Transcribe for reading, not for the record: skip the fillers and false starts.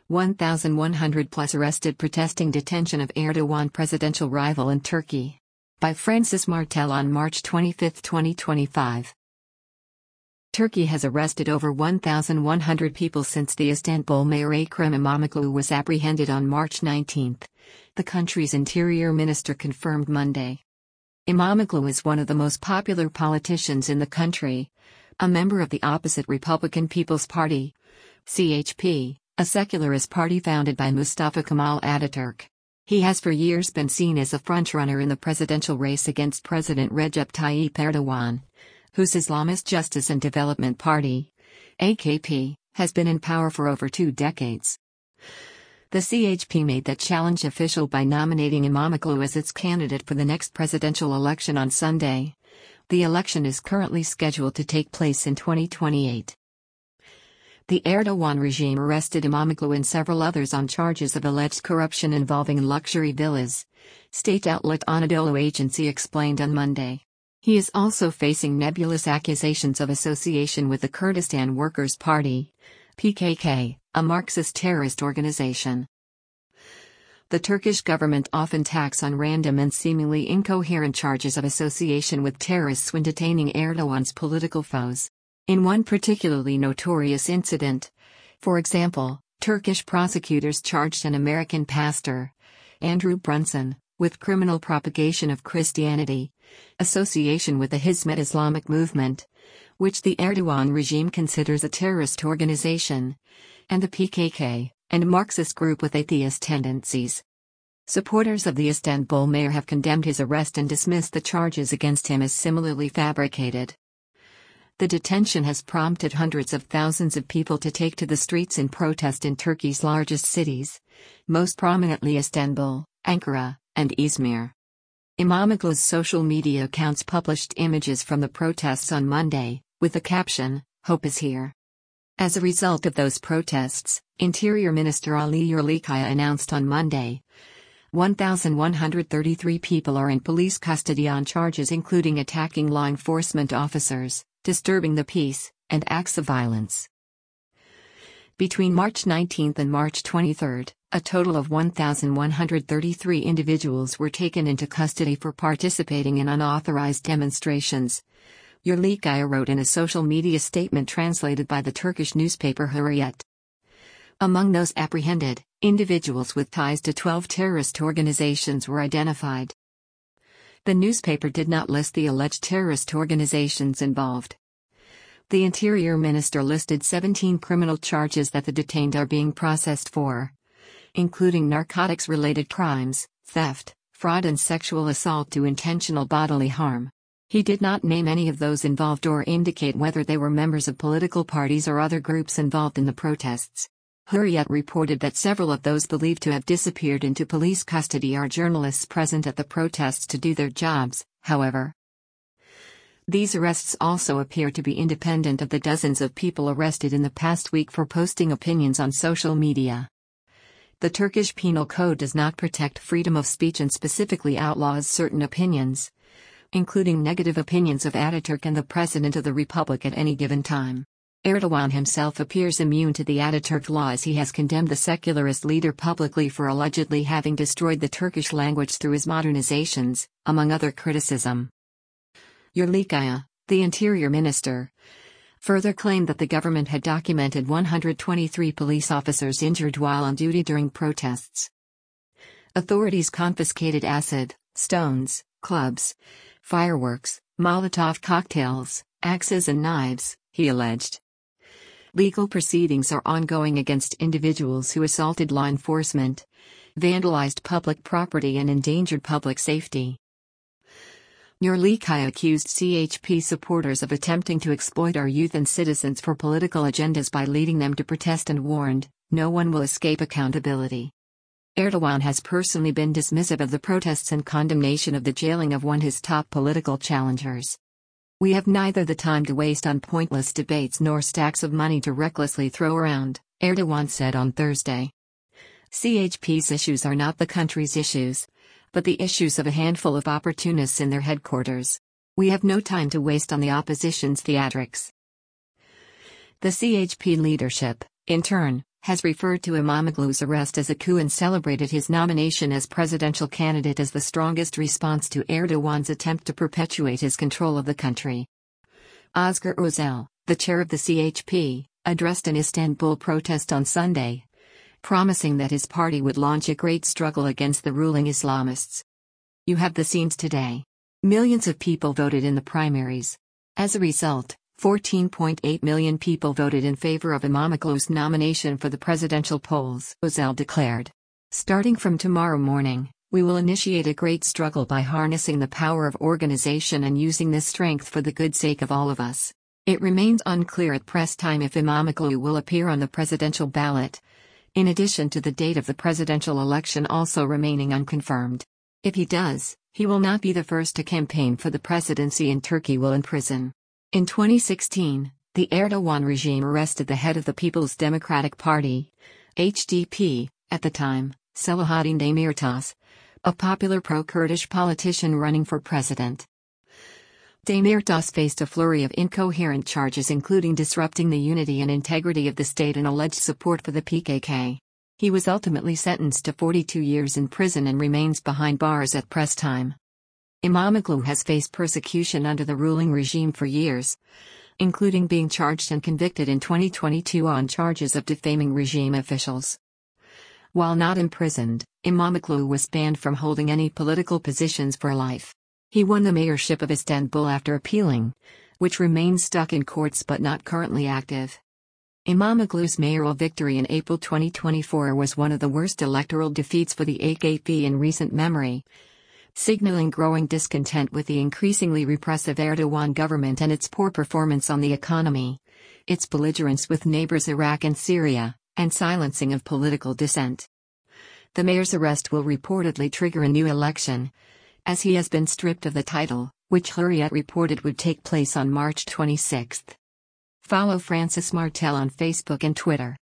1,100 plus arrested protesting detention of Erdogan presidential rival in Turkey. By Francis Martel on March 25, 2025. Turkey has arrested over 1,100 people since the Istanbul mayor Ekrem İmamoğlu was apprehended on March 19, the country's interior minister confirmed Monday. İmamoğlu is one of the most popular politicians in the country, a member of the opposite Republican People's Party, CHP, a secularist party founded by Mustafa Kemal Ataturk. He has for years been seen as a frontrunner in the presidential race against President Recep Tayyip Erdogan, whose Islamist Justice and Development Party, AKP, has been in power for over 2 decades. The CHP made that challenge official by nominating İmamoğlu as its candidate for the next presidential election on Sunday. The election is currently scheduled to take place in 2028. The Erdogan regime arrested İmamoğlu and several others on charges of alleged corruption involving luxury villas, state outlet Anadolu Agency explained on Monday. He is also facing nebulous accusations of association with the Kurdistan Workers' Party, PKK, a Marxist terrorist organization. The Turkish government often tacks on random and seemingly incoherent charges of association with terrorists when detaining Erdogan's political foes. In one particularly notorious incident, for example, Turkish prosecutors charged an American pastor, Andrew Brunson, with criminal propagation of Christianity, association with the Hizmet Islamic movement, which the Erdogan regime considers a terrorist organization, and the PKK, and Marxist group with atheist tendencies. Supporters of the Istanbul mayor have condemned his arrest and dismissed the charges against him as similarly fabricated. The detention has prompted hundreds of thousands of people to take to the streets in protest in Turkey's largest cities, most prominently Istanbul, Ankara, and Izmir. İmamoğlu's social media accounts published images from the protests on Monday, with the caption, "Hope is here." As a result of those protests, Interior Minister Ali Yerlikaya announced on Monday, 1,133 people are in police custody on charges including attacking law enforcement officers, disturbing the peace, and acts of violence. Between March 19 and March 23, a total of 1,133 individuals were taken into custody for participating in unauthorized demonstrations, Yerlikaya wrote in a social media statement translated by the Turkish newspaper Hürriyet. Among those apprehended, individuals with ties to 12 terrorist organizations were identified. The newspaper did not list the alleged terrorist organizations involved. The Interior Minister listed 17 criminal charges that the detained are being processed for, including narcotics-related crimes, theft, fraud and sexual assault to intentional bodily harm. He did not name any of those involved or indicate whether they were members of political parties or other groups involved in the protests. Hürriyet reported that several of those believed to have disappeared into police custody are journalists present at the protests to do their jobs, however. These arrests also appear to be independent of the dozens of people arrested in the past week for posting opinions on social media. The Turkish Penal Code does not protect freedom of speech and specifically outlaws certain opinions, including negative opinions of Ataturk and the President of the Republic at any given time. Erdogan himself appears immune to the Ataturk law as he has condemned the secularist leader publicly for allegedly having destroyed the Turkish language through his modernizations, among other criticism. Yerlikaya, the interior minister, further claimed that the government had documented 123 police officers injured while on duty during protests. Authorities confiscated acid, stones, clubs, fireworks, Molotov cocktails, axes and knives, he alleged. Legal proceedings are ongoing against individuals who assaulted law enforcement, vandalized public property and endangered public safety. Yerlikaya accused CHP supporters of attempting to exploit our youth and citizens for political agendas by leading them to protest and warned, no one will escape accountability. Erdogan has personally been dismissive of the protests and condemnation of the jailing of one of his top political challengers. We have neither the time to waste on pointless debates nor stacks of money to recklessly throw around, Erdogan said on Thursday. CHP's issues are not the country's issues, but the issues of a handful of opportunists in their headquarters. We have no time to waste on the opposition's theatrics. The CHP leadership, in turn, has referred to Imamoglu's arrest as a coup and celebrated his nomination as presidential candidate as the strongest response to Erdogan's attempt to perpetuate his control of the country. Özgür Özel, the chair of the CHP, addressed an Istanbul protest on Sunday, promising that his party would launch a great struggle against the ruling Islamists. You have the scenes today. Millions of people voted in the primaries. As a result, 14.8 million people voted in favor of Imamoglu's nomination for the presidential polls, Özel declared. Starting from tomorrow morning, we will initiate a great struggle by harnessing the power of organization and using this strength for the good sake of all of us. It remains unclear at press time if Imamoglu will appear on the presidential ballot, in addition to the date of the presidential election also remaining unconfirmed. If he does, he will not be the first to campaign for the presidency and Turkey will imprison. In 2016, the Erdogan regime arrested the head of the People's Democratic Party, HDP, at the time, Selahattin Demirtas, a popular pro-Kurdish politician running for president. Demirtas faced a flurry of incoherent charges including disrupting the unity and integrity of the state and alleged support for the PKK. He was ultimately sentenced to 42 years in prison and remains behind bars at press time. Imamoglu has faced persecution under the ruling regime for years, including being charged and convicted in 2022 on charges of defaming regime officials. While not imprisoned, Imamoglu was banned from holding any political positions for life. He won the mayorship of Istanbul after appealing, which remains stuck in courts but not currently active. Imamoglu's mayoral victory in April 2024 was one of the worst electoral defeats for the AKP in recent memory, signaling growing discontent with the increasingly repressive Erdogan government and its poor performance on the economy, its belligerence with neighbors Iraq and Syria, and silencing of political dissent. The mayor's arrest will reportedly trigger a new election, as he has been stripped of the title, which Hurriyet reported would take place on March 26. Follow Francis Martel on Facebook and Twitter.